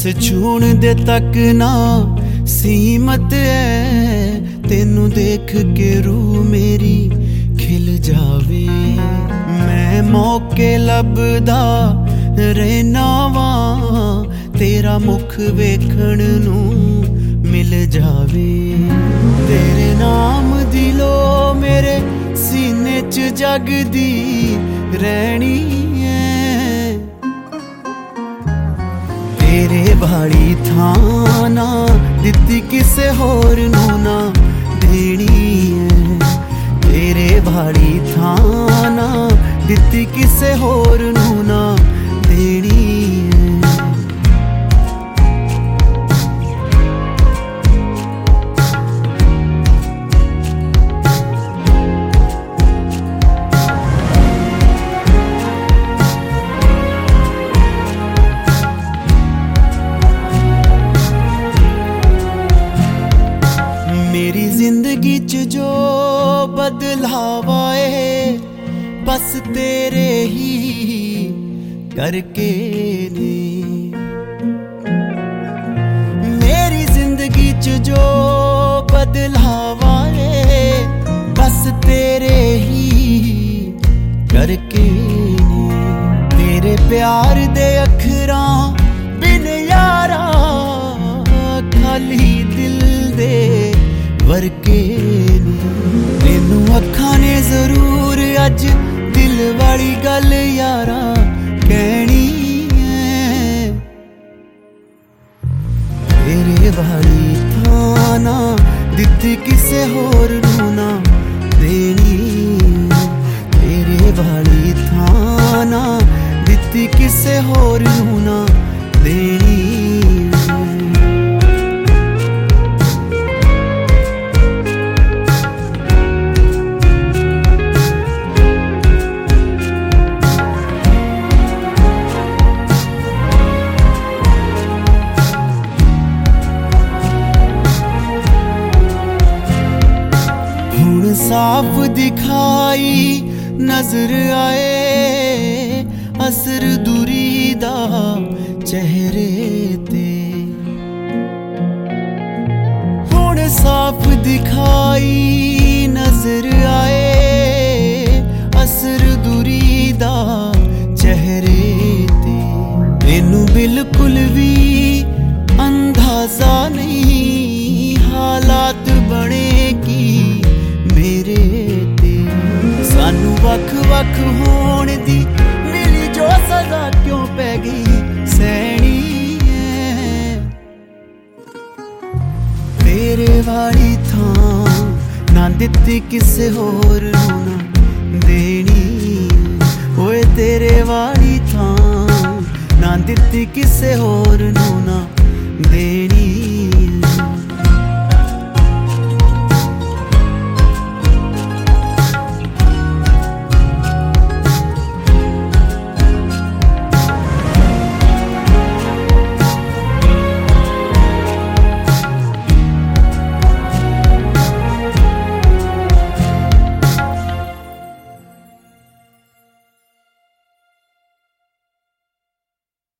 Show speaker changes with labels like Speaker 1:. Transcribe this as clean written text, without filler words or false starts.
Speaker 1: छूण दे तक ना सीमत है, तेनू देख के रूह मेरी खिल जावे। मैं मौके लभदा रहना वां, तेरा मुख वेखण नू मिल जावे। तेरे नाम दी लो मेरे सीने च जगदी रहनी है, तेरे भाड़ी थां ना दित्ती किसे होर नू ना देनी है। तेरे भाड़ी थां ना दित्ती किसे होर नू ना देनी है। मेरी जिंदगी च जो बदलाव आए बस तेरे ही करके ने। मेरी जिंदगी च जो बदलाव आए बस तेरे ही करके ने। तेरे प्यार दे अखरां बिन यारा खाली दिल दे वरके तेनू अखां ने जरूर अज दिल वाली गल यारा कहनी है। तेरे वाली थां ना दित्ती किसे होर नू ना देनी। तेरे वाली थां ना दित्ती किसे होर नू ना देनी। साफ दिखाई नजर आए असर दूरी दा चेहरे ते। हुण साफ दिखाई नजर आए असर दूरी दा चेहरे ते। तेनू बिल्कुल भी अंदाजा नहीं हालात बने की मेरे ते। सानू वख वख होण दी मिली जो सजा क्यों पै गई सैनी है। तेरे वाली थां ना दित्ती किसे होर नू ना देनी। ओए तेरे वाली थां ना दित्ती किसे होर नू ना देनी।